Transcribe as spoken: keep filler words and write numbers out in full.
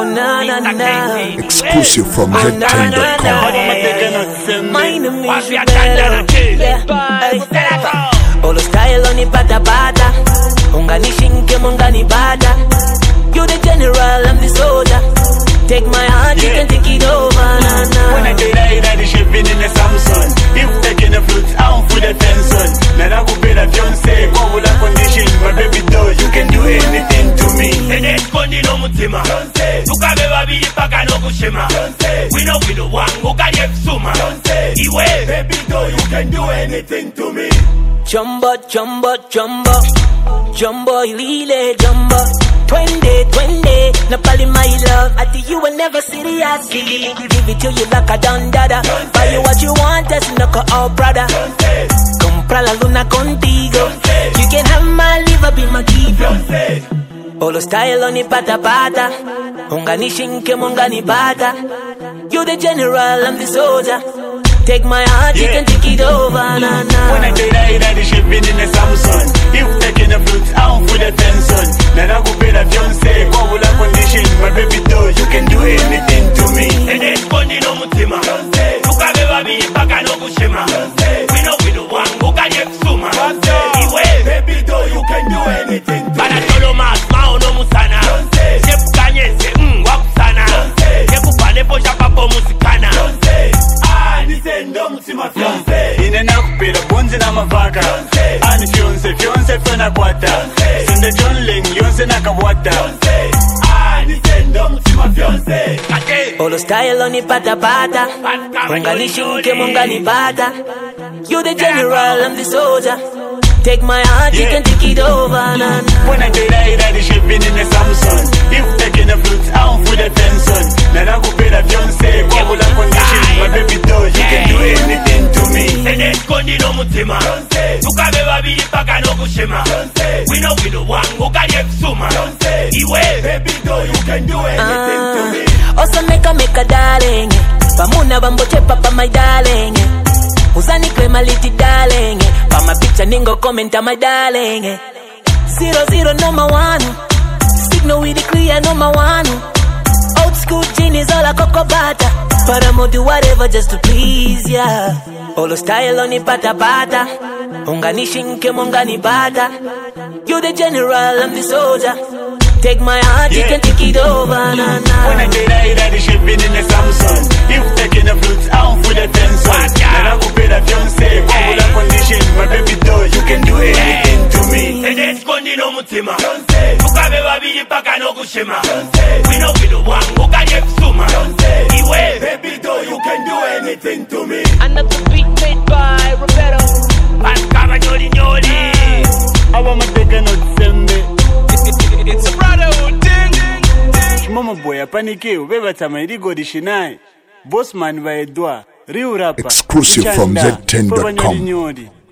na na na. Exclusive from head ten dot com. My name is yeah. All style on the pata pata. Ungani shinke mungani bada. You the general, I'm the soldier. Take my heart, you can take it over. Nah, nah. When I get out of the shipping in the Samsung, if taking the fruits, I'm for the fence on. Now I go pay the fiance, what will I condition? My baby doll, you can do anything to me. And it's Kondi no Mutima. Tuka beba bi paka no kushima. We know we the one who can get suma. Iwe, Baby doll, you can do anything to me. Jumbo, jumbo, jumbo. Jumbo, lile, jumbo. Twenty, twenty, Napali my love. I think you will never see the ass. Give it to you like a don dada. Buy you what you want, that's knock out, brother. Compra la luna contigo. You can have my liver, be my keeper. All style on the pata pata. Ungani shinke mungani bata. You the general, I'm the soldier. Take my heart, you can take it over, nah, nah. When I get out of the shipping in the Samsung, if taking the fruits, I'm for the fence on. Now I go pay the fiance, what will I condition? My baby doll, you can do anything to me. and it's Kondi no Mutima. Tuka beba bi paka no kushima. We know we the one who can get suma. Iwe, Baby doll, you can do anything to Bana me. tolo mas mao no musana. Shep kanye se mm wakusana. Shepu pane po shapa po musikana. Ndo mtima fiance ine nakupira bonzi na mavaka ani fiance fiance fena kwata sende jonling yonse nakabwata ani ndo mtima fiance All style on the pata pata. Ungani shinke mungani bata. You the general, I'm the soldier. Take my heart, you can take it over, nah, nah. When I get out of the shipping in the Samsung, if taking the fruits, I'm for the fence on. Now I go pay the fiance, what will I condition? My baby doll, you can do anything to me. And it's Kondi no Mutima. Tuka beba bi paka no kushima. We know we the one who can get suma. Iwe, Baby doll, you can do anything to me. Also make a make a darling. Pamuna bambo chepa pa my darling. Uzani krema liti darling. Pa my picture ningo comment my darling. Zero zero number one. Signal with the clear number one. Old school gin is all a cocoa butter. But I'ma do whatever just to please ya. Yeah. All the style on the pata pata. Ungani shinke mungani bata. You the general, I'm the soldier. Take my heart, yeah. You can take it over, nah, nah. When I get out of the shipping in the Samsung, if taking the fruits, I'm for the fence on. Now I go pay the fiance, what will I condition? My baby doll, you can do anything to me. and it's Kondi no Mutima. Tuka beba bi paka no kushima. We know we the one who can get suma. Iwe, Baby doll, you can do anything to me. Another beat made by Roberto. Paskara nyoli nyoli. Aba mateka no tsembe. It's a brotherhood thing. Mama boy, apanike, ubeba tama irigo dishinai. Bossman va edwa, riu rapa. Exclusive from Chanda, Z ten dot com. Fabanyoli nyoli.